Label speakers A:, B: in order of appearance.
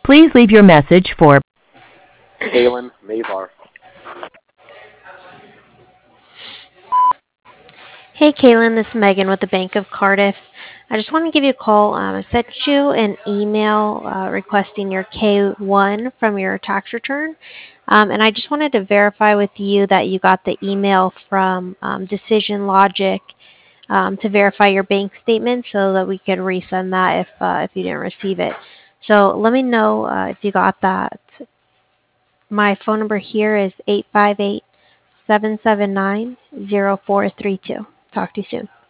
A: Please leave your message for
B: Kalen Mavar.
C: Hey, Kaylin, this is Megan with the Bank of Cardiff. I just want to give you a call. I sent you an email requesting your K1 from your tax return. And I just wanted to verify with you that you got the email from Decision Logic to verify your bank statement so that we can resend that if you didn't receive it. So let me know if you got that. My phone number here is 858 779 0432. Talk to you soon.